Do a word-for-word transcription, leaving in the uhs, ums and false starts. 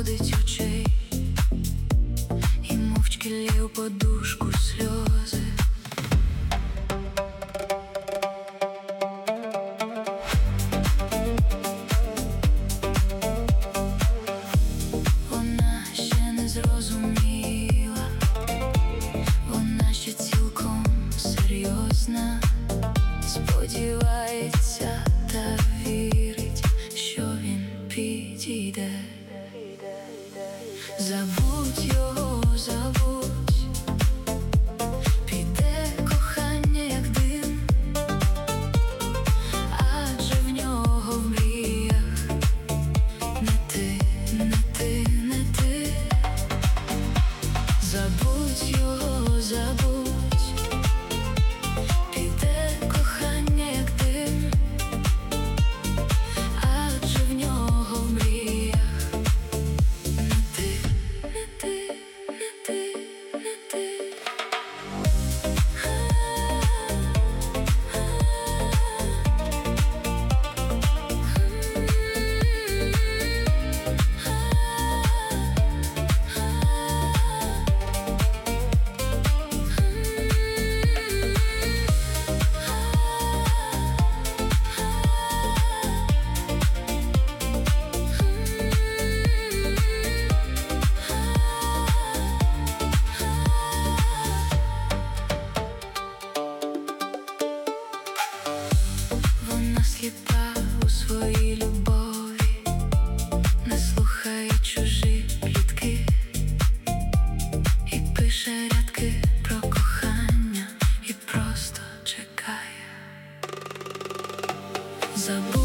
зводить очей, і мовчки лє у подушку сльози. Вона ще не зрозуміла, вона ще цілком серйозна, сподівається та вірить, що він підійде. Забудь його, забудь, піде кохання як дим, адже в нього в мріях не ти, не ти, не ти. Забудь його, забудь, піде кохання як дим, адже в нього в мріях не ти, не ти, не ти, не ти. Вона сліпа у своїй любові, не слухає чужі плітки, і пише рядки про кохання, і просто чекає. Забудь